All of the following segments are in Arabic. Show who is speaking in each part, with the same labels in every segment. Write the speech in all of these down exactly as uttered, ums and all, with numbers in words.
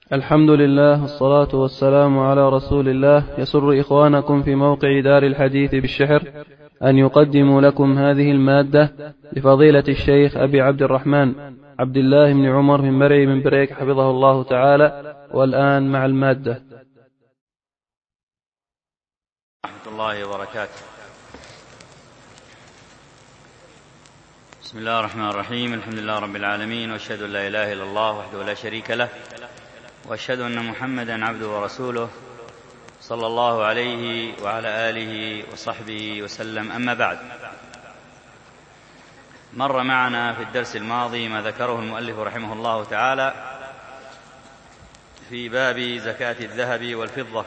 Speaker 1: الحمد لله والصلاة والسلام على رسول الله. يسر إخوانكم في موقع دار الحديث بالشحر أن يقدموا لكم هذه المادة لفضيلة الشيخ أبي عبد الرحمن عبد الله بن عمر بن مرعي من بريك حفظه الله تعالى. والآن مع المادة.
Speaker 2: ورحمة الله وبركاته. بسم الله الرحمن الرحيم. الحمد لله رب العالمين، وأشهد أن لا إله إلا الله وحده لا شريك له، وأشهد أن محمدا عبده ورسوله صلى الله عليه وعلى آله وصحبه وسلم. أما بعد، مر معنا في الدرس الماضي ما ذكره المؤلف رحمه الله تعالى في باب زكاة الذهب والفضة،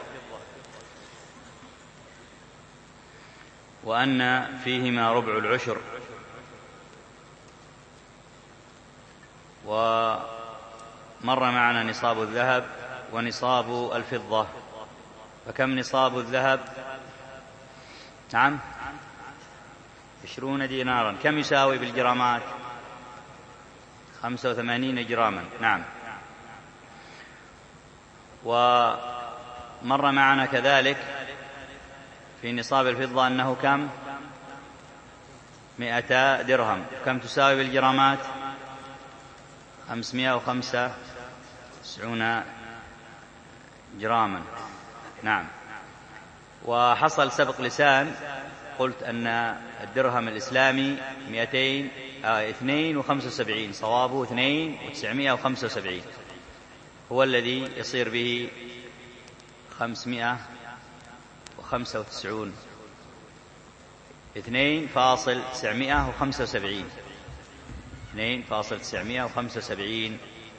Speaker 2: وأن فيهما ربع العشر، ومر معنا نصاب الذهب ونصاب الفضة. فكم نصاب الذهب؟ نعم، عشرون دينارا. كم يساوي بالجرامات؟ خمسة وثمانين جراما. نعم. ومر معنا كذلك في نصاب الفضة أنه كم؟ مئتا درهم. كم تساوي بالجرامات؟ خمسمائة وخمسة وتسعون جراما. نعم. وحصل سبق لسان، قلت أن الدرهم الإسلامي مئتين آه اثنين وخمسة وسبعين، صوابه اثنين وتسعمائة وخمسة وسبعين، هو الذي يصير به خمسمائة وخمسة وتسعون. اثنين فاصل تسعمائة وخمسة وسبعين، اثنين فاصل تسعمائة وخمسة وسبعين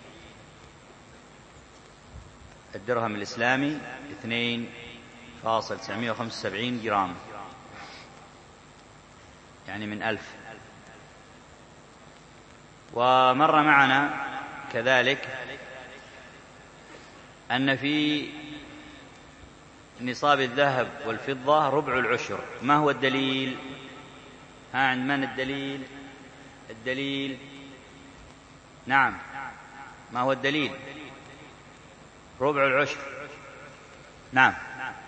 Speaker 2: الدرهم الإسلامي، اثنين فاصل تسعمائة وخمسة وسبعين جرام، يعني من ألف. ومر معنا كذلك أن في نصاب الذهب والفضة ربع العشر. ما هو الدليل؟ ها، عند من الدليل؟ الدليل نعم، ما هو الدليل؟ ربع العشر. نعم.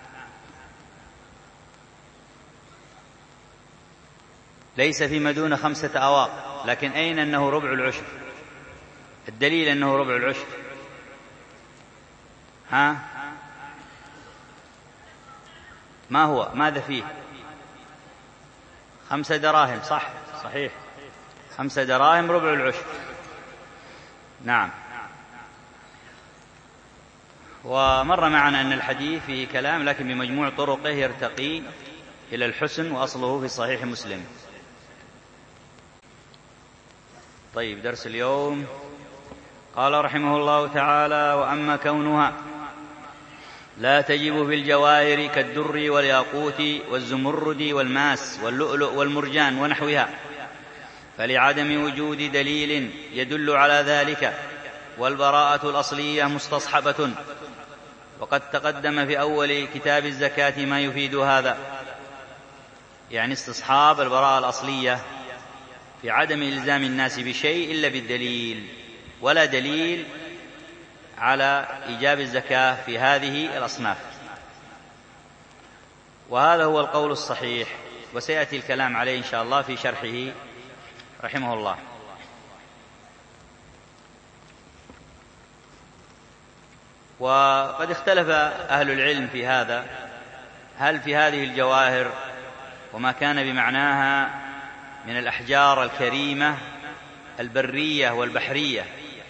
Speaker 2: ليس فيما دون خمسة أواق، لكن أين أنه ربع العشر؟ الدليل أنه ربع العشر. ها، ما هو؟ ماذا فيه؟ خمسة دراهم. صح، صحيح، خمسة دراهم ربع العشر. نعم. ومر معنا أن الحديث فيه كلام، لكن بمجموع طرقه يرتقي إلى الحسن، وأصله في صحيح مسلم. طيب، درس اليوم. قال رحمه الله تعالى: وأما كونها لا تجب في الجواهر كالدر والياقوت والزمرد والماس واللؤلؤ والمرجان ونحوها، فلعدم وجود دليل يدل على ذلك، والبراءة الأصلية مستصحبة. وقد تقدم في أول كتاب الزكاة ما يفيد هذا، يعني استصحاب البراءة الأصلية في عدم إلزام الناس بشيء إلا بالدليل، ولا دليل على إيجاب الزكاة في هذه الأصناف. وهذا هو القول الصحيح، وسيأتي الكلام عليه إن شاء الله في شرحه رحمه الله. وقد اختلف أهل العلم في هذا، هل في هذه الجواهر وما كان بمعناها من الأحجار الكريمة البرية والبحرية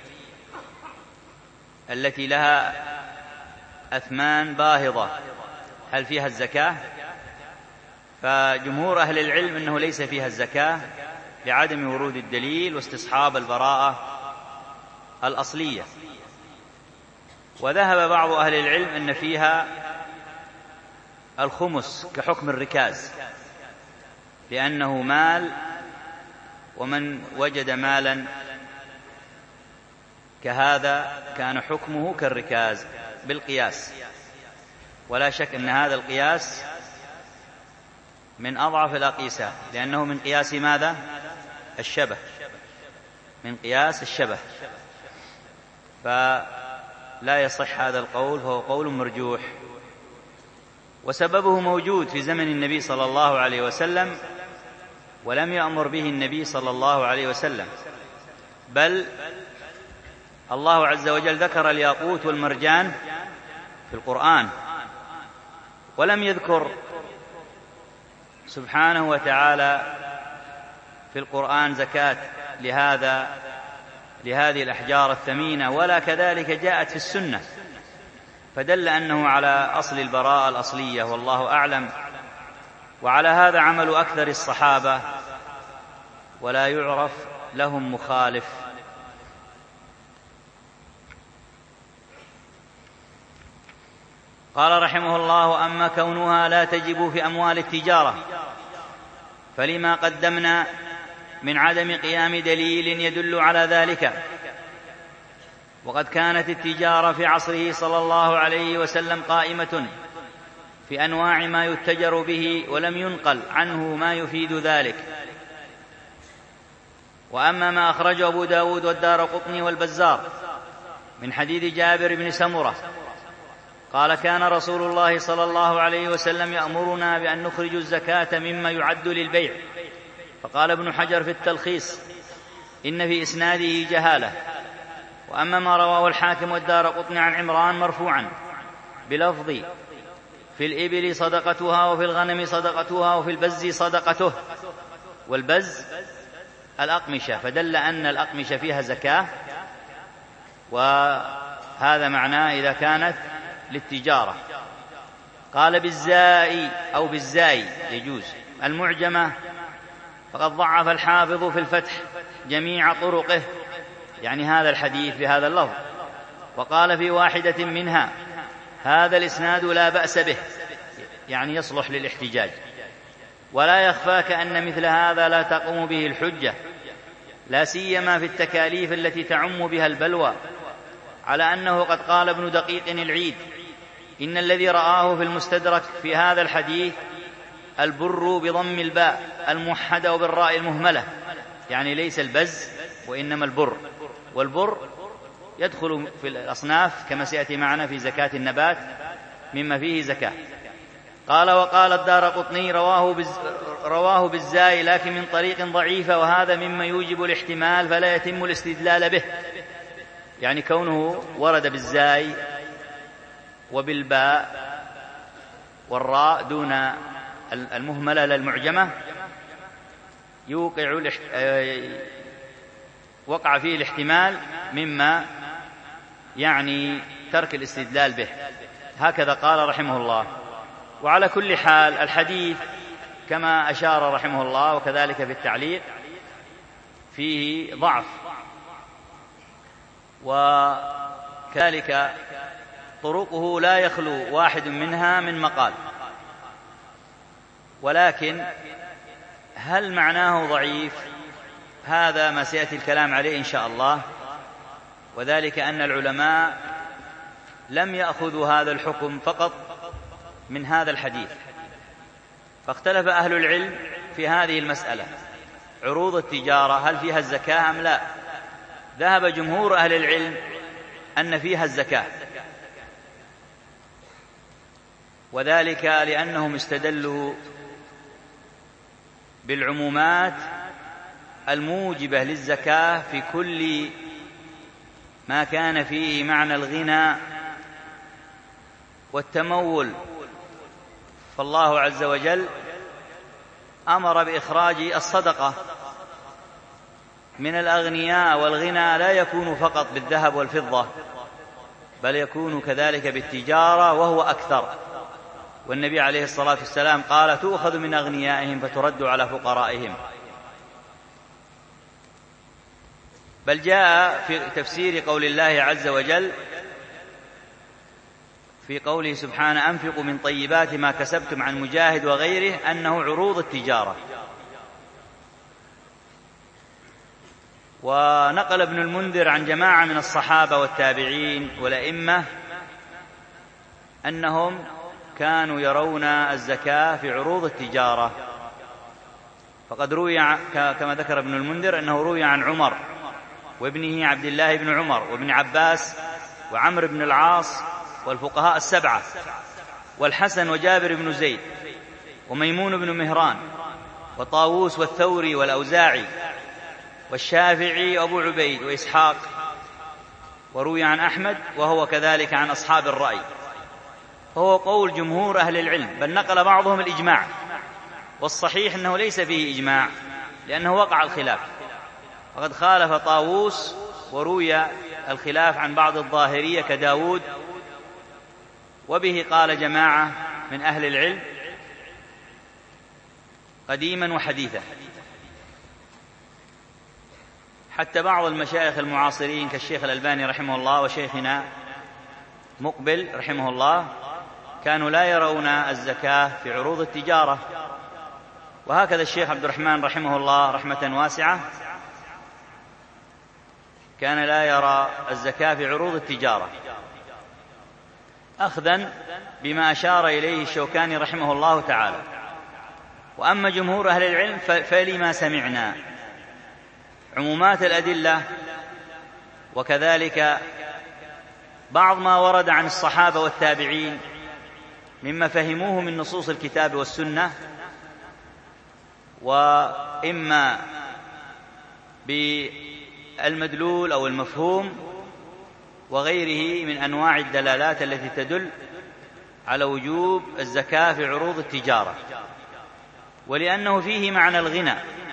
Speaker 2: التي لها أثمان باهظة، هل فيها الزكاة؟ فجمهور أهل العلم أنه ليس فيها الزكاة لعدم ورود الدليل واستصحاب البراءة الأصلية. وذهب بعض أهل العلم أن فيها الخمس كحكم الركاز، لأنه مال، ومن وجد مالا كهذا كان حكمه كالركاز بالقياس. ولا شك أن هذا القياس من أضعف الأقيسة، لأنه من قياس ماذا؟ الشبه، من قياس الشبه. لا يصح هذا القول، فهو قول مرجوح، وسببه موجود في زمن النبي صلى الله عليه وسلم، ولم يأمر به النبي صلى الله عليه وسلم، بل الله عز وجل ذكر الياقوت والمرجان في القرآن، ولم يذكر سبحانه وتعالى في القرآن زكاة لهذا لهذه الأحجار الثمينة، ولا كذلك جاءت في السنة، فدل أنه على أصل البراءة الأصلية، والله أعلم. وعلى هذا عمل أكثر الصحابة، ولا يعرف لهم مخالف. قال رحمه الله: أما كونها لا تجب في أموال التجارة فلما قدمنا من عدم قيام دليل يدل على ذلك، وقد كانت التجارة في عصره صلى الله عليه وسلم قائمة في أنواع ما يتجر به، ولم ينقل عنه ما يفيد ذلك. وأما ما أخرجه أبو داود والدارقطني والبزار من حديث جابر بن سمرة قال: كان رسول الله صلى الله عليه وسلم يأمرنا بأن نخرج الزكاة مما يعد للبيع. فقال ابن حجر في التلخيص: إن في إسناده جهالة. وأما ما رواه الحاكم والدارقطني عن عمران مرفوعا بلفظ: في الإبل صدقتها، وفي الغنم صدقتها، وفي البز صدقته. والبز الأقمشة، فدل أن الأقمشة فيها زكاة، وهذا معناه إذا كانت للتجارة. قال: بالزاء أو بالزاي يجوز. المعجمة فقد ضعف الحافظ في الفتح جميع طرقه، يعني هذا الحديث بهذا اللفظ، وقال في واحدة منها: هذا الإسناد لا بأس به، يعني يصلح للاحتجاج. ولا يخفاك أن مثل هذا لا تقوم به الحجة، لا سيما في التكاليف التي تعم بها البلوى، على أنه قد قال ابن دقيق العيد: إن الذي رآه في المستدرك في هذا الحديث البر بضم الباء الموحدة وبالراء المهملة، يعني ليس البز وإنما البر، والبر يدخل في الأصناف كما سيأتي معنا في زكاة النبات مما فيه زكاة. قال: وقال الدارقطني: رواه, بز رواه بالزاي لكن من طريق ضعيفة، وهذا مما يوجب الاحتمال فلا يتم الاستدلال به، يعني كونه ورد بالزاي وبالباء والراء دون المهملة للمعجمة يوقع وقع فيه الاحتمال مما يعني ترك الاستدلال به. هكذا قال رحمه الله. وعلى كل حال الحديث كما أشار رحمه الله وكذلك في التعليق فيه ضعف، وكذلك طرقه لا يخلو واحد منها من مقال، ولكن هل معناه ضعيف؟ هذا ما سيأتي الكلام عليه إن شاء الله، وذلك أن العلماء لم يأخذوا هذا الحكم فقط من هذا الحديث، فاختلف أهل العلم في هذه المسألة: عروض التجارة هل فيها الزكاة أم لا؟ ذهب جمهور أهل العلم أن فيها الزكاة، وذلك لأنهم استدلوا بالعمومات الموجبة للزكاة في كل ما كان فيه معنى الغنى والتمول، فالله عز وجل أمر بإخراج الصدقة من الأغنياء، والغنى لا يكون فقط بالذهب والفضة، بل يكون كذلك بالتجارة وهو أكثر. والنبي عليه الصلاة والسلام قال: تؤخذ من أغنيائهم فترد على فقرائهم. بل جاء في تفسير قول الله عز وجل في قوله سبحانه: أنفقوا من طيبات ما كسبتم، عن مجاهد وغيره، أنه عروض التجارة. ونقل ابن المنذر عن جماعة من الصحابة والتابعين والأئمة أنهم كانوا يرون الزكاة في عروض التجارة، فقد روي كما ذكر ابن المنذر أنه روي عن عمر وابنه عبد الله بن عمر وابن عباس وعمرو بن العاص والفقهاء السبعة، والحسن وجابر بن زيد وميمون بن مهران وطاووس والثوري والأوزاعي والشافعي وأبو عبيد وإسحاق، وروي عن أحمد وهو كذلك عن أصحاب الرأي، فهو قول جمهور أهل العلم، بل نقل بعضهم الإجماع، والصحيح أنه ليس فيه إجماع لأنه وقع الخلاف، وقد خالف طاووس وروي الخلاف عن بعض الظاهرية كداود، وبه قال جماعة من أهل العلم قديما وحديثا، حتى بعض المشايخ المعاصرين كالشيخ الألباني رحمه الله وشيخنا مقبل رحمه الله كانوا لا يرون الزكاة في عروض التجارة، وهكذا الشيخ عبد الرحمن رحمه الله رحمة واسعة كان لا يرى الزكاة في عروض التجارة، أخذا بما أشار إليه الشوكاني رحمه الله تعالى. وأما جمهور أهل العلم فلما سمعنا عمومات الأدلة، وكذلك بعض ما ورد عن الصحابة والتابعين مما فهموه من نصوص الكتاب والسنة، وإما بالمدلول أو المفهوم وغيره من أنواع الدلالات التي تدل على وجوب الزكاة في عروض التجارة، ولأنه فيه معنى الغنى،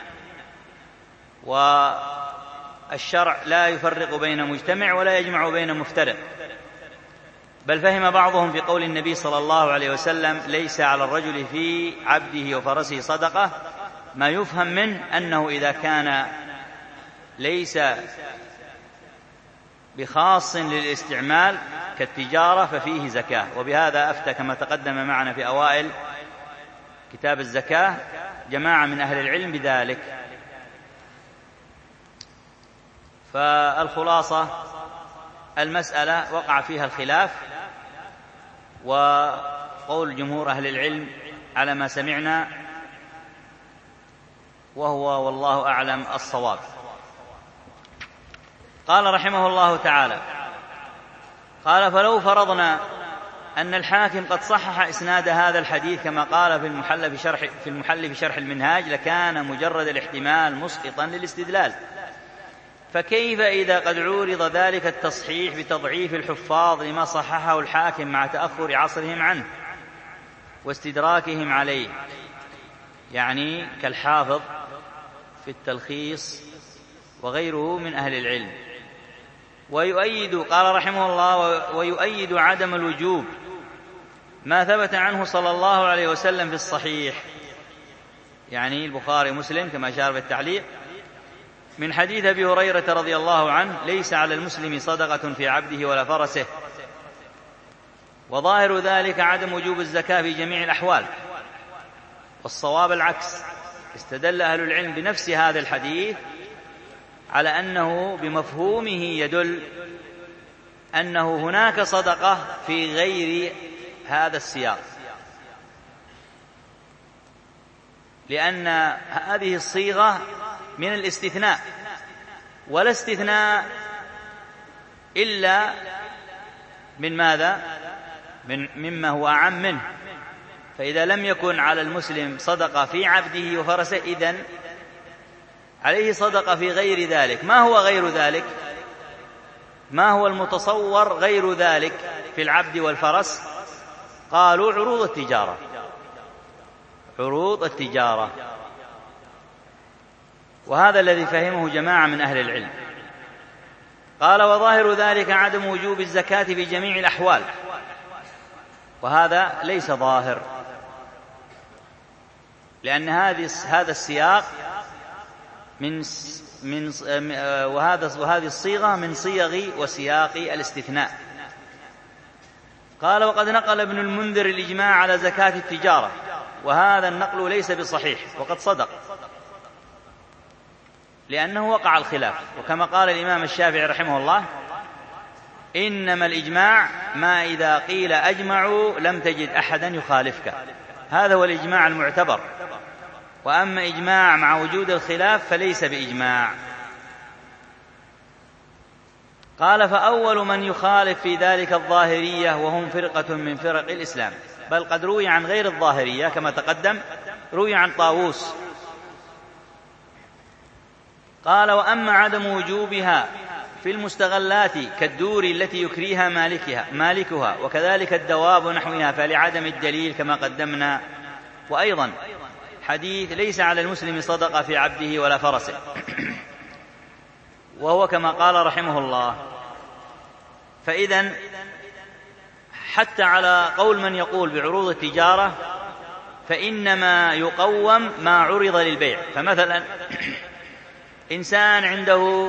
Speaker 2: والشرع لا يفرق بين مجتمع ولا يجمع بين مفترق، بل فهم بعضهم في قول النبي صلى الله عليه وسلم ليس على الرجل في عبده وفرسه صدقة ما يفهم منه أنه إذا كان ليس بخاص للاستعمال كالتجارة ففيه زكاة، وبهذا أفتى كما تقدم معنا في أوائل كتاب الزكاة جماعة من أهل العلم بذلك. فالخلاصة المسألة وقع فيها الخلاف، وقول جمهور أهل العلم على ما سمعنا وهو والله أعلم الصواب. قال رحمه الله تعالى: قال: فلو فرضنا أن الحاكم قد صحح إسناد هذا الحديث كما قال في المحل في شرح, في المحل في شرح المنهاج لكان مجرد الاحتمال مسقطا للاستدلال، فكيف إذا قد عورض ذلك التصحيح بتضعيف الحفاظ لما صححه الحاكم مع تأخر عصرهم عنه واستدراكهم عليه، يعني كالحافظ في التلخيص وغيره من أهل العلم. ويؤيد قال رحمه الله: ويؤيد عدم الوجوب ما ثبت عنه صلى الله عليه وسلم في الصحيح، يعني البخاري مسلم كما أشار بالتعليق، من حديث أبي هريرة رضي الله عنه: ليس على المسلم صدقة في عبده ولا فرسه. وظاهر ذلك عدم وجوب الزكاة في جميع الأحوال، والصواب العكس. استدل أهل العلم بنفس هذا الحديث على أنه بمفهومه يدل أنه هناك صدقة في غير هذا السياق، لأن هذه الصيغة من الاستثناء، ولا استثناء إلا من ماذا؟ من مما هو أعم منه. فإذا لم يكن على المسلم صدقة في عبده وفرسه إذن عليه صدقة في غير ذلك. ما هو غير ذلك؟ ما هو المتصور غير ذلك في العبد والفرس؟ قالوا: عروض التجارة، عروض التجارة. وهذا الذي فهمه جماعة من أهل العلم. قال: وظاهر ذلك عدم وجوب الزكاة في جميع الأحوال، وهذا ليس ظاهر، لأن هذا السياق من من وهذا وهذه الصيغة من صيغ وسياق الاستثناء. قال: وقد نقل ابن المنذر الإجماع على زكاة التجارة، وهذا النقل ليس بصحيح، وقد صدق، لأنه وقع الخلاف. وكما قال الإمام الشافعي رحمه الله: إنما الإجماع ما إذا قيل أجمعوا لم تجد أحدا يخالفك. هذا هو الإجماع المعتبر، وأما إجماع مع وجود الخلاف فليس بإجماع. قال: فأول من يخالف في ذلك الظاهرية، وهم فرقة من فرق الإسلام، بل قد روي عن غير الظاهرية كما تقدم، روي عن طاووس. قال: وأما عدم وجوبها في المستغلات كالدور التي يكريها مالكها مالكها وكذلك الدواب ونحوها فلعدم الدليل كما قدمنا. وأيضا حديث: ليس على المسلم صدقة في عبده ولا فرسه، وهو كما قال رحمه الله. فإذن حتى على قول من يقول بعروض التجارة فإنما يقوم ما عرض للبيع. فمثلا إنسان عنده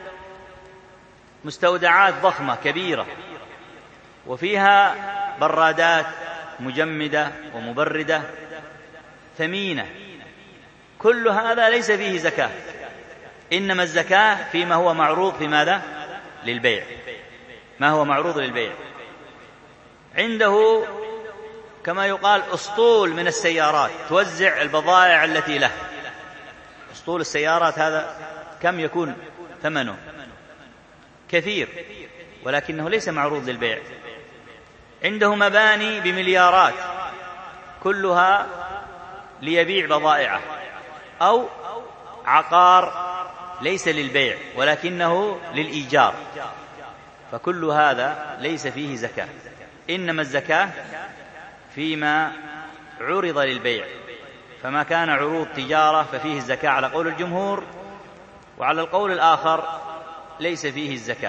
Speaker 2: مستودعات ضخمة كبيرة وفيها برادات مجمدة ومبردة ثمينة، كل هذا ليس فيه زكاة، إنما الزكاة فيما هو معروض في ماذا؟ للبيع، ما هو معروض للبيع. عنده كما يقال أسطول من السيارات توزع البضائع التي له. أسطول السيارات هذا كم يكون ثمنه؟ كثير، ولكنه ليس معروض للبيع. عنده مباني بمليارات كلها ليبيع بضائعه، أو عقار ليس للبيع ولكنه للإيجار، فكل هذا ليس فيه زكاة، إنما الزكاة فيما عرض للبيع. فما كان عروض تجارة ففيه الزكاة على قول الجمهور، وعلى القول الآخر ليس فيه الزكاة.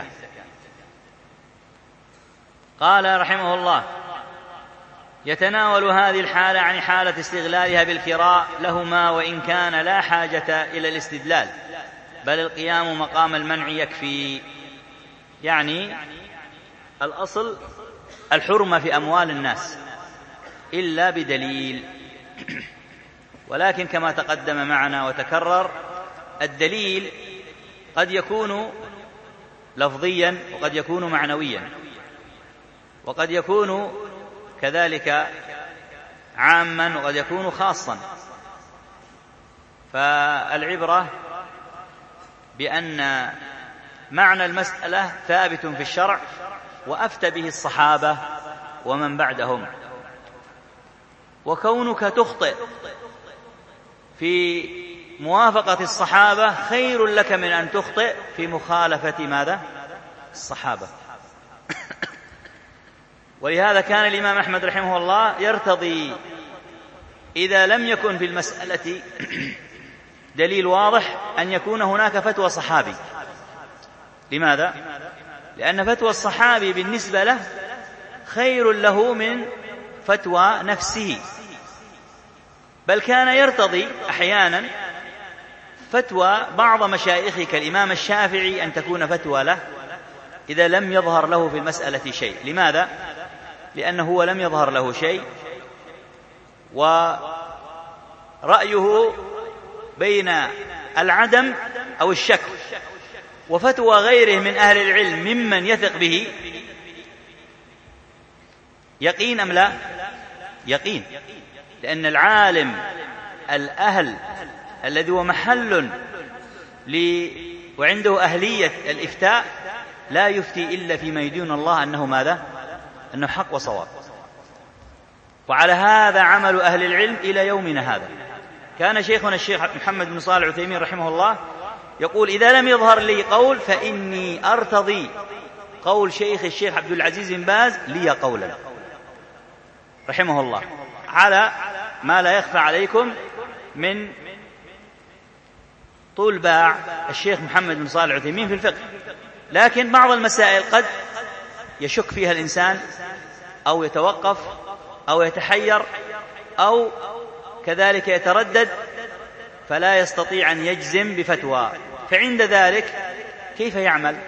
Speaker 2: قال رحمه الله: يتناول هذه الحالة عن حالة استغلالها بالكراء لهما، وإن كان لا حاجة إلى الاستدلال، بل القيام مقام المنع يكفي. يعني الأصل الحرمة في أموال الناس إلا بدليل، ولكن كما تقدم معنا وتكرر الدليل قد يكون لفظيا وقد يكون معنويا وقد يكون كذلك عاما وقد يكون خاصا. فالعبرة بأن معنى المسألة ثابت في الشرع وأفتى به الصحابة ومن بعدهم، وكونك تخطئ في موافقة الصحابة خير لك من أن تخطئ في مخالفة ماذا؟ الصحابة. ولهذا كان الإمام أحمد رحمه الله يرتضي إذا لم يكن في المسألة دليل واضح أن يكون هناك فتوى صحابي. لماذا؟ لأن فتوى الصحابي بالنسبة له خير له من فتوى نفسه، بل كان يرتضي أحيانا فتوى بعض مشايخه كالإمام الشافعي أن تكون فتوى له إذا لم يظهر له في المسألة شيء. لماذا؟ لأنه هو لم يظهر له شيء، ورأيه بين العدم أو الشك، وفتوى غيره من أهل العلم ممن يثق به يقين أم لا؟ يقين، لأن العالم الأهل الذي هو محل ل... وعنده أهلية الإفتاء لا يفتي إلا فيما يدين الله أنه ماذا؟ أنه حق وصواب. وعلى هذا عمل أهل العلم إلى يومنا هذا. كان شيخنا الشيخ محمد بن صالح العثيمين رحمه الله يقول: إذا لم يظهر لي قول فإني أرتضي قول شيخ الشيخ عبد العزيز بن باز لي قولا، رحمه الله، على ما لا يخفى عليكم من طول باع الشيخ محمد بن صالح العثيمين في الفقه. لكن بعض المسائل قد يشك فيها الإنسان أو يتوقف أو يتحير أو كذلك يتردد، فلا يستطيع أن يجزم بفتوى، فعند ذلك كيف يعمل؟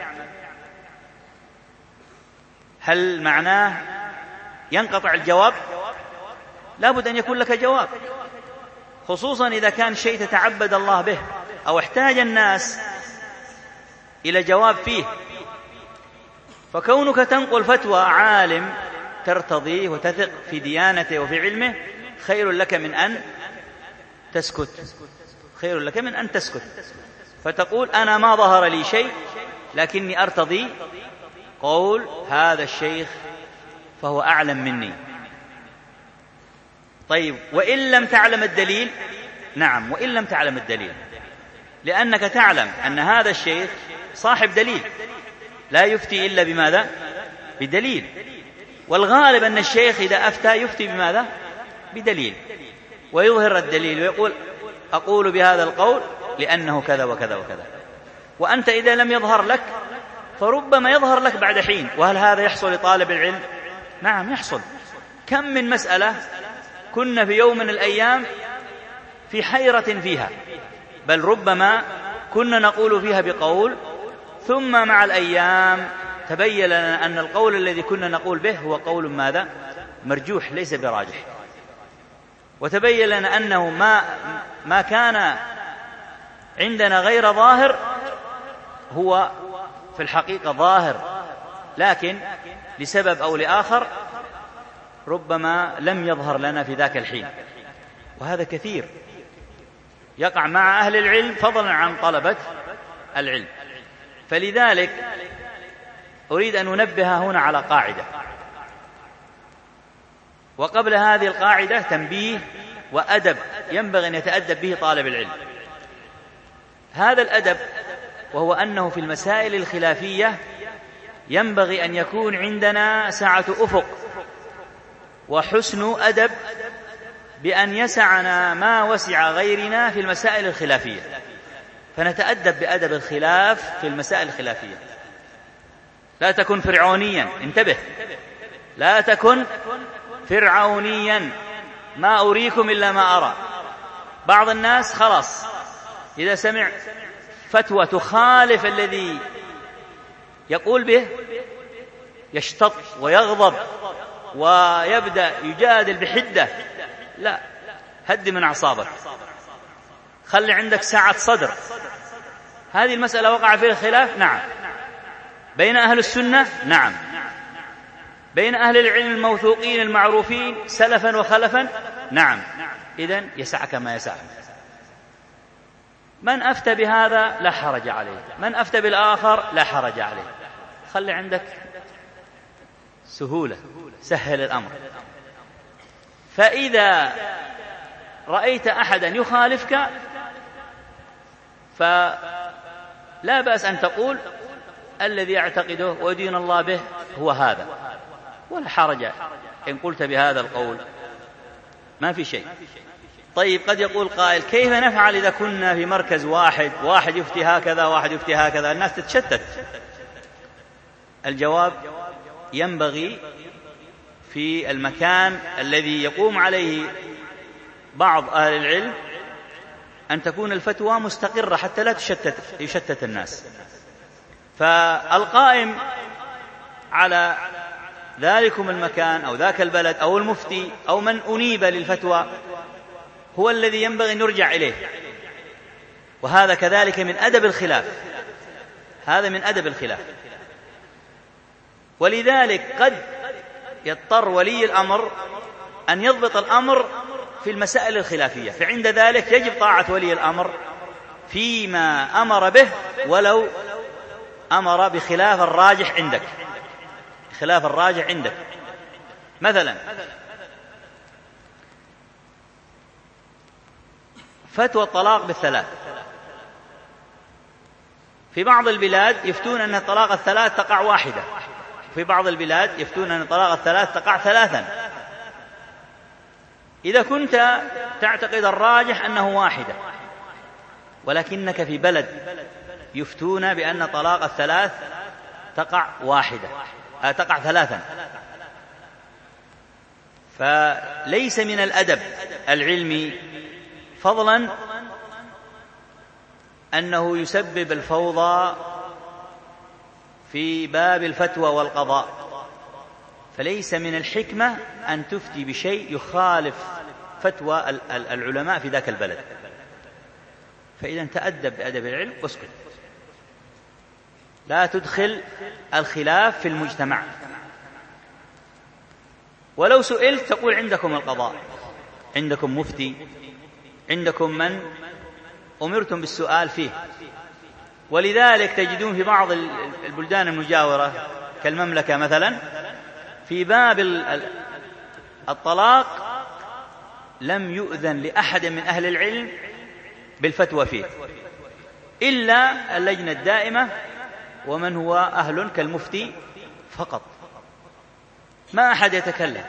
Speaker 2: هل معناه ينقطع الجواب؟ لا بد أن يكون لك جواب، خصوصا إذا كان شيء تتعبد الله به أو احتاج الناس إلى جواب فيه. فكونك تنقل فتوى عالم ترتضيه وتثق في ديانته وفي علمه خير لك من أن تسكت، خير لك من أن تسكت فتقول: أنا ما ظهر لي شيء لكني أرتضي قول هذا الشيخ فهو أعلم مني. طيب وإن لم تعلم الدليل؟ نعم، وإن لم تعلم الدليل، لأنك تعلم أن هذا الشيخ صاحب دليل، لا يفتي إلا بماذا؟ بدليل. والغالب أن الشيخ إذا أفتى يفتي بماذا؟ بدليل، ويظهر الدليل ويقول أقول بهذا القول لأنه كذا وكذا وكذا. وأنت إذا لم يظهر لك فربما يظهر لك بعد حين. وهل هذا يحصل لطالب العلم؟ نعم يحصل. كم من مسألة كنا في يوم من الأيام في حيرة فيها، بل ربما كنا نقول فيها بقول، ثم مع الأيام تبين لنا أن القول الذي كنا نقول به هو قول ماذا؟ مرجوح ليس براجح. وتبين لنا أنه ما, ما كان عندنا غير ظاهر هو في الحقيقة ظاهر، لكن لسبب أو لآخر ربما لم يظهر لنا في ذاك الحين. وهذا كثير يقع مع أهل العلم فضلا عن طلبة العلم. فلذلك أريد أن ننبه هنا على قاعدة، وقبل هذه القاعدة تنبيه وأدب ينبغي أن يتأدب به طالب العلم. هذا الأدب وهو أنه في المسائل الخلافية ينبغي أن يكون عندنا سعة أفق وحسن أدب بأن يسعنا ما وسع غيرنا في المسائل الخلافية، فنتأدب بأدب الخلاف في المسائل الخلافية. لا تكن فرعونيا، انتبه، لا تكن فرعونيا، ما أريكم إلا ما أرى. بعض الناس خلاص إذا سمع فتوى تخالف الذي يقول به يشتط ويغضب ويبدأ يجادل بحدة. لا، هد من أعصابك، خلي عندك سعة صدر. هذه المسألة وقع فيها خلاف، نعم، بين أهل السنة، نعم، بين أهل العلم الموثوقين المعروفين سلفا وخلفا، نعم، إذن يسعك ما يسعك. من أفتى بهذا لا حرج عليه، من أفتى بالآخر لا حرج عليه. خلي عندك سهولة، سهل الأمر. فإذا رأيت أحدا يخالفك فلا بأس أن تقول الذي يعتقده ودين الله به هو هذا، ولا حرج إن قلت بهذا القول، ما في شيء. طيب قد يقول قائل كيف نفعل إذا كنا في مركز واحد، واحد يفتي هكذا واحد يفتي هكذا، الناس تتشتت. الجواب ينبغي في المكان الذي يقوم عليه بعض أهل العلم أن تكون الفتوى مستقرة حتى لا تشتت يشتت الناس. فالقائم على ذلكم المكان أو ذاك البلد أو المفتي أو من أنيب للفتوى هو الذي ينبغي أن يرجع إليه. وهذا كذلك من أدب الخلاف، هذا من أدب الخلاف. ولذلك قد يضطر ولي الأمر أن يضبط الأمر في المسائل الخلافية، فعند ذلك يجب طاعة ولي الأمر فيما أمر به ولو أمر بخلاف الراجح عندك، خلاف الراجح عندك. مثلا فتوى الطلاق بالثلاث، في بعض البلاد يفتون أن الطلاق الثلاث تقع واحدة، وفي بعض البلاد يفتون أن الطلاق الثلاث تقع ثلاثا. إذا كنت تعتقد الراجح أنه واحدة ولكنك في بلد يفتون بأن طلاق الثلاث تقع واحدة آه تقع ثلاثا، فليس من الأدب العلمي فضلا أنه يسبب الفوضى في باب الفتوى والقضاء. فليس من الحكمة أن تفتي بشيء يخالف فتوى العلماء في ذاك البلد. فإذا تأدب بأدب العلم واسكت، لا تدخل الخلاف في المجتمع. ولو سئلت تقول عندكم القضاء، عندكم مفتي، عندكم من أمرتم بالسؤال فيه، ولذلك تجدون في بعض البلدان المجاورة كالمملكة مثلا في باب الطلاق لم يؤذن لأحد من أهل العلم بالفتوى فيه إلا اللجنة الدائمة ومن هو أهل كالمفتي فقط، ما أحد يتكلم.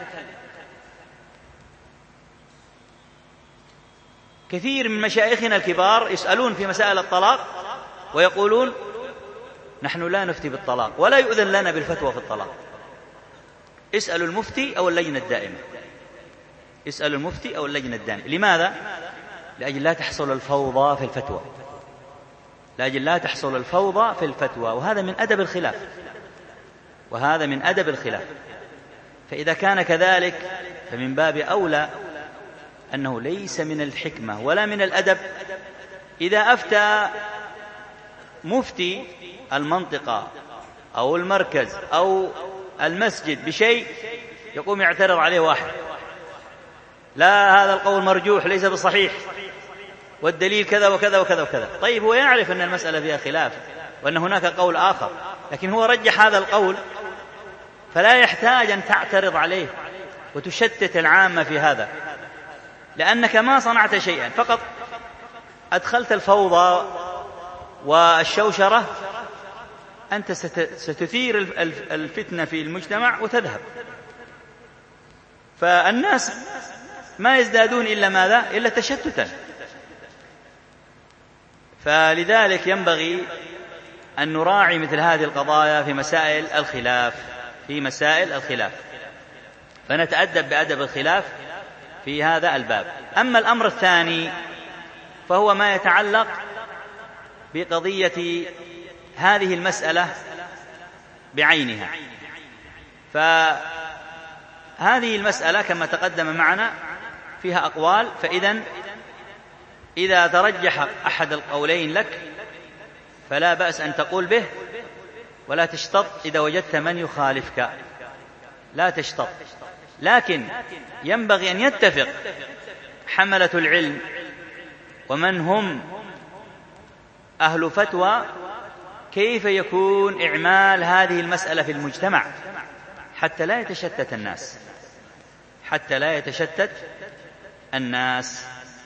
Speaker 2: كثير من مشايخنا الكبار يسألون في مسائل الطلاق ويقولون نحن لا نفتي بالطلاق ولا يؤذن لنا بالفتوى في الطلاق، اسألوا المفتي أو اللجنة الدائمة، اسألوا المفتي أو اللجنة الدائمة. لماذا؟ لأجل لا تحصل الفوضى في الفتوى، لأجل لا تحصل الفوضى في الفتوى، وهذا من أدب الخلاف، وهذا من أدب الخلاف. فإذا كان كذلك فمن باب أولى أنه ليس من الحكمة ولا من الأدب إذا أفتى مفتي المنطقة أو المركز أو المسجد بشيء يقوم يعترض عليه واحد، لا هذا القول مرجوح ليس بصحيح والدليل كذا وكذا وكذا وكذا. طيب هو يعرف أن المسألة فيها خلاف وأن هناك قول آخر، لكن هو رجح هذا القول، فلا يحتاج أن تعترض عليه وتشتت العامة في هذا، لأنك ما صنعت شيئا، فقط أدخلت الفوضى والشوشرة. أنت ستثير الفتنة في المجتمع وتذهب، فالناس ما يزدادون إلا ماذا؟ إلا تشتتا. فلذلك ينبغي أن نراعي مثل هذه القضايا في مسائل الخلاف، في مسائل الخلاف فنتأدب بأدب الخلاف في هذا الباب. أما الأمر الثاني فهو ما يتعلق بقضية هذه المسألة بعينها. فهذه المسألة كما تقدم معنا فيها أقوال، فإذن إذا ترجح أحد القولين لك فلا بأس أن تقول به ولا تشتط إذا وجدت من يخالفك، لا تشتط، لكن ينبغي أن يتفق حملة العلم ومن هم أهل فتوى كيف يكون إعمال هذه المسألة في المجتمع حتى لا يتشتت الناس، حتى لا يتشتت الناس.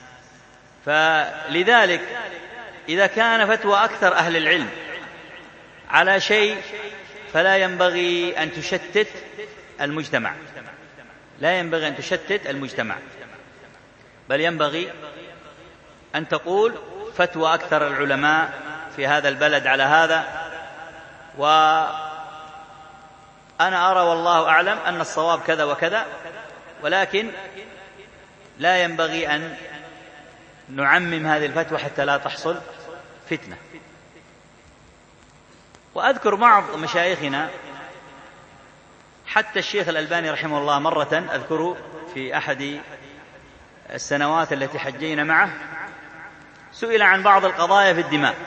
Speaker 2: فلذلك إذا كان فتوى أكثر أهل العلم على شيء فلا ينبغي أن تشتت المجتمع، لا ينبغي أن تشتت المجتمع، بل ينبغي أن تقول فتوى أكثر العلماء في هذا البلد على هذا، وأنا أرى والله أعلم أن الصواب كذا وكذا، ولكن لا ينبغي أن نعمم هذه الفتوى حتى لا تحصل فتنة. وأذكر بعض مشايخنا حتى الشيخ الألباني رحمه الله مرة أذكره في أحد السنوات التي حجينا معه سئل عن بعض القضايا في الدماء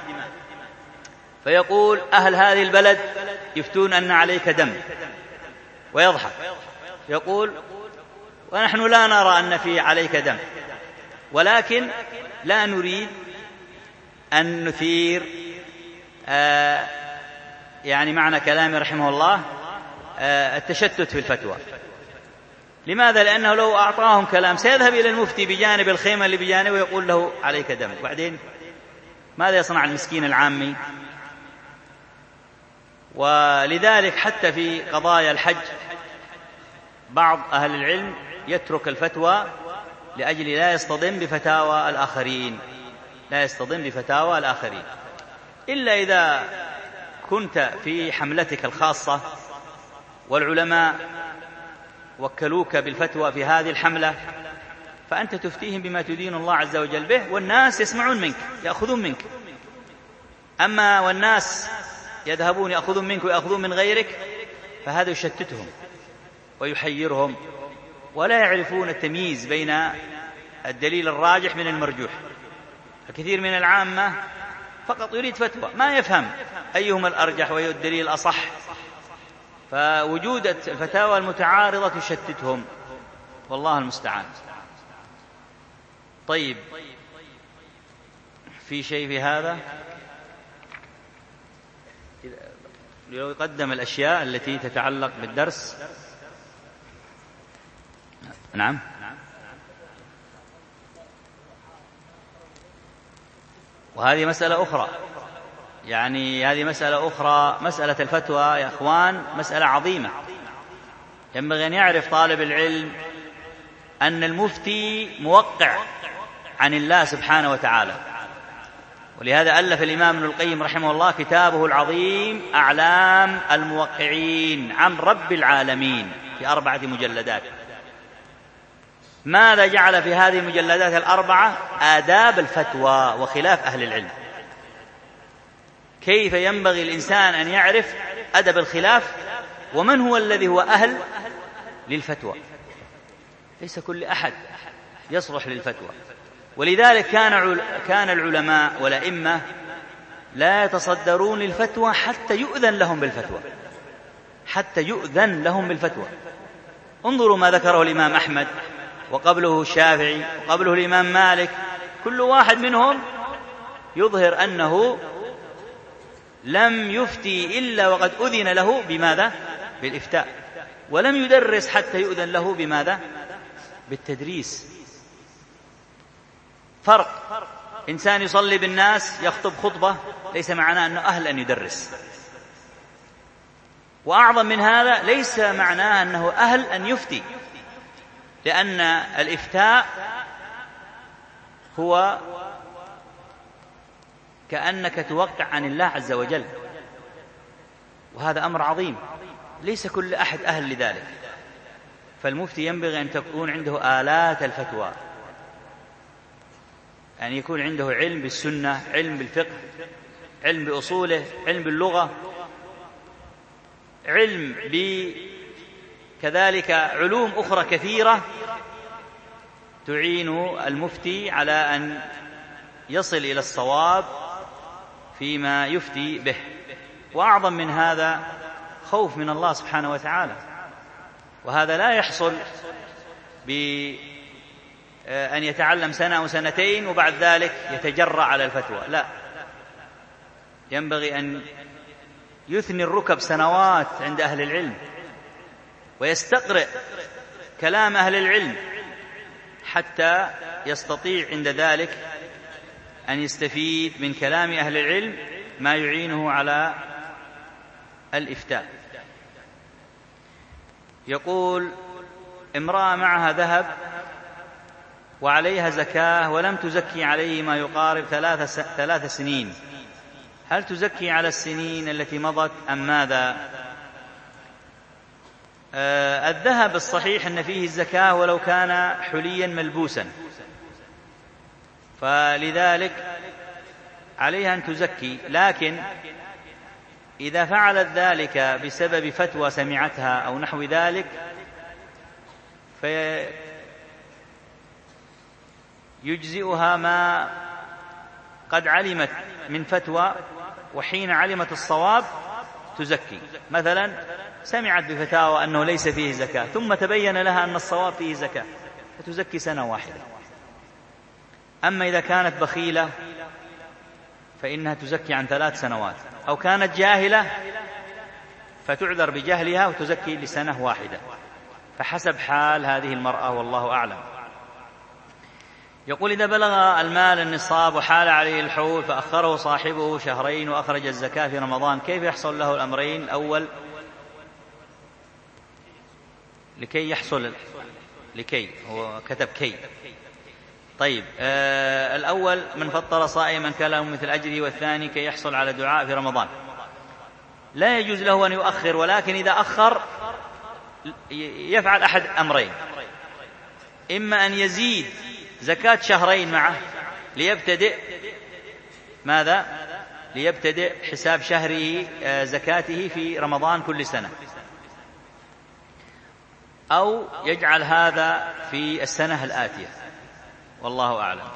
Speaker 2: فيقول أهل هذه البلد يفتون أن عليك دم، ويضحك يقول ونحن لا نرى أن في عليك دم، ولكن لا نريد أن نثير آه يعني معنى كلامي رحمه الله آه التشتت في الفتوى. لماذا؟ لأنه لو أعطاهم كلام سيذهب إلى المفتي بجانب الخيمة اللي بجانبه ويقول له عليك دم، وبعدين ماذا يصنع المسكين العامي؟ ولذلك حتى في قضايا الحج بعض أهل العلم يترك الفتوى لأجل لا يصطدم بفتاوى الآخرين، لا يصطدم بفتاوى الآخرين، إلا إذا كنت في حملتك الخاصة والعلماء وكلوك بالفتوى في هذه الحملة فأنت تفتيهم بما تدين الله عز وجل به، والناس يسمعون منك يأخذون منك. أما والناس يذهبون يأخذون منك ويأخذون من غيرك فهذا يشتتهم ويحيرهم ولا يعرفون التمييز بين الدليل الراجح من المرجوح. الكثير من العامة فقط يريد فتوى ما يفهم أيهما الأرجح وأي الدليل الأصح، فوجود الفتاوى المتعارضة تشتتهم، والله المستعان. طيب في شيء في هذا؟ لو يقدم الأشياء التي تتعلق بالدرس. نعم. وهذه مسألة أخرى، يعني هذه مسألة أخرى، مسألة الفتوى يا أخوان مسألة عظيمة. ينبغي أن يعرف طالب العلم أن المفتي موقع عن الله سبحانه وتعالى، ولهذا ألف الإمام ابن القيم رحمه الله كتابه العظيم أعلام الموقعين عن رب العالمين في أربعة مجلدات. ماذا جعل في هذه المجلدات الأربعة؟ آداب الفتوى وخلاف أهل العلم، كيف ينبغي الإنسان أن يعرف أدب الخلاف، ومن هو الذي هو أهل للفتوى. ليس كل أحد يصلح للفتوى، ولذلك كان كان العلماء والأئمة لا يتصدرون للفتوى حتى يؤذن لهم بالفتوى، حتى يؤذن لهم بالفتوى. انظروا ما ذكره الإمام أحمد، وقبله الشافعي، وقبله الإمام مالك، كل واحد منهم يظهر أنه لم يفتي إلا وقد أذن له بماذا؟ بالإفتاء، ولم يدرس حتى يؤذن له بماذا؟ بالتدريس. فرق، إنسان يصلي بالناس يخطب خطبة ليس معناه أنه أهل أن يدرس، وأعظم من هذا ليس معناه أنه أهل أن يفتي، لأن الإفتاء هو كأنك توقع عن الله عز وجل، وهذا أمر عظيم ليس كل أحد أهل لذلك. فالمفتي ينبغي أن تكون عنده آلات الفتوى، أن يكون عنده علم بالسنة، علم بالفقه، علم بأصوله، علم باللغة، علم كذلك علوم أخرى كثيرة تعين المفتي على أن يصل إلى الصواب فيما يفتي به. وأعظم من هذا خوف من الله سبحانه وتعالى، وهذا لا يحصل بأن يتعلم سنة أو سنتين وبعد ذلك يتجرأ على الفتوى، لا، ينبغي أن يثني الركب سنوات عند أهل العلم، ويستقرئ كلام أهل العلم حتى يستطيع عند ذلك أن يستفيد من كلام أهل العلم ما يعينه على الإفتاء. يقول: امرأة معها ذهب وعليها زكاة ولم تزكي عليه ما يقارب ثلاث, ثلاث سنين، هل تزكي على السنين التي مضت أم ماذا؟ آه الذهب الصحيح أن فيه الزكاة ولو كان حليا ملبوسا، فلذلك عليها أن تزكي، لكن إذا فعلت ذلك بسبب فتوى سمعتها أو نحو ذلك فيجزئها ما قد علمت من فتوى، وحين علمت الصواب تزكي. مثلا سمعت بفتاوى أنه ليس فيه زكاة، ثم تبين لها أن الصواب فيه زكاة، فتزكي سنة واحدة. أما إذا كانت بخيلة فإنها تزكي عن ثلاث سنوات، أو كانت جاهلة فتعذر بجهلها وتزكي لسنة واحدة، فحسب حال هذه المرأة والله أعلم. يقول: إذا بلغ المال النصاب وحال عليه الحول فأخره صاحبه شهرين وأخرج الزكاة في رمضان، كيف يحصل له الأمرين؟ الأول لكي يحصل، لكي هو كتب كي. طيب آه الأول من فطر صائما كان له مثل أجره، والثاني كي يحصل على دعاء في رمضان. لا يجوز له أن يؤخر، ولكن إذا أخر يفعل أحد أمرين: إما أن يزيد زكاة شهرين معه ليبتدئ ماذا؟ ليبتدئ حساب شهره زكاته في رمضان كل سنة، أو يجعل هذا في السنة الآتية، والله أعلم.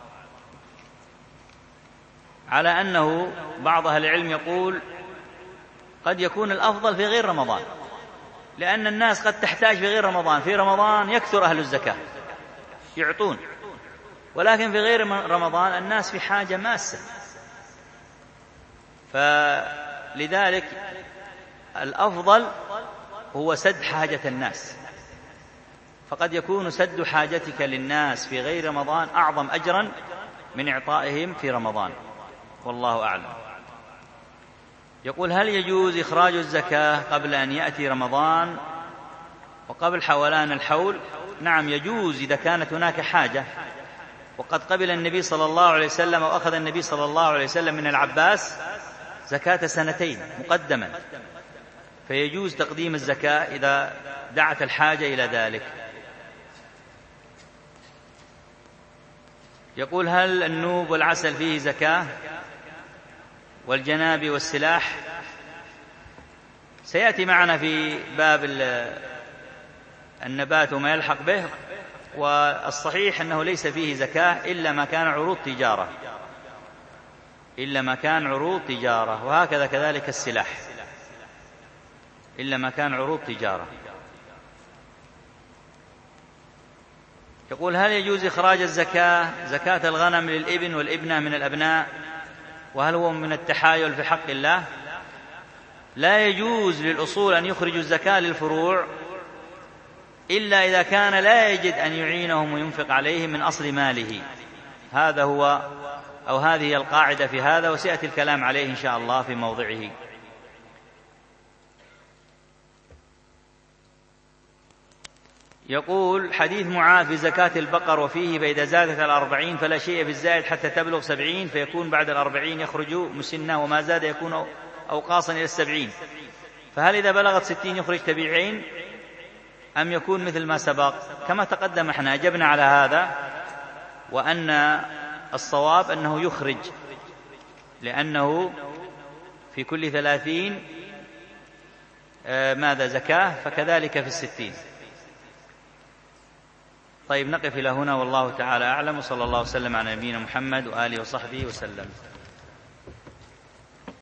Speaker 2: على أنه بعض أهل العلم يقول قد يكون الأفضل في غير رمضان، لأن الناس قد تحتاج في غير رمضان، في رمضان يكثر أهل الزكاة يعطون، ولكن في غير رمضان الناس في حاجة ماسة، لذلك الأفضل هو سد حاجة الناس، فقد يكون سد حاجتك للناس في غير رمضان أعظم أجرا من إعطائهم في رمضان، والله أعلم. يقول: هل يجوز إخراج الزكاة قبل أن يأتي رمضان وقبل حولان الحول؟ نعم يجوز إذا كانت هناك حاجة، وقد قبل النبي صلى الله عليه وسلم وأخذ النبي صلى الله عليه وسلم من العباس زكاة سنتين مقدما، فيجوز تقديم الزكاة إذا دعت الحاجة إلى ذلك. يقول: هل النوب والعسل فيه زكاة والجناب والسلاح؟ سيأتي معنا في باب النبات وما يلحق به، والصحيح أنه ليس فيه زكاة إلا ما كان عروض تجارة، إلا ما كان عروض تجارة، وهكذا كذلك السلاح إلا ما كان عروض تجارة. يقول: هل يجوز إخراج الزكاة زكاة الغنم للابن والابنة من الأبناء، وهل هو من التحايل في حق الله؟ لا يجوز للأصول أن يخرجوا الزكاة للفروع إلا إذا كان لا يجد أن يعينهم وينفق عليهم من أصل ماله. هذا هو أو هذه القاعدة في هذا، وسيأتي الكلام عليه إن شاء الله في موضعه. يقول: حديث معاذ في زكاة البقر وفيه فإذا زادت الأربعين فلا شيء في الزائد حتى تبلغ سبعين، فيكون بعد الأربعين يخرج مسنة، وما زاد يكون أوقاصا إلى السبعين، فهل إذا بلغت ستين يخرج تبيعين أم يكون مثل ما سبق؟ كما تقدم احنا أجبنا على هذا، وأن الصواب أنه يخرج، لأنه في كل ثلاثين ماذا زكاة، فكذلك في الستين. طيب نقف إلى هنا، والله تعالى أعلم، وصلى الله وسلم على نبينا محمد وآله وصحبه وسلم.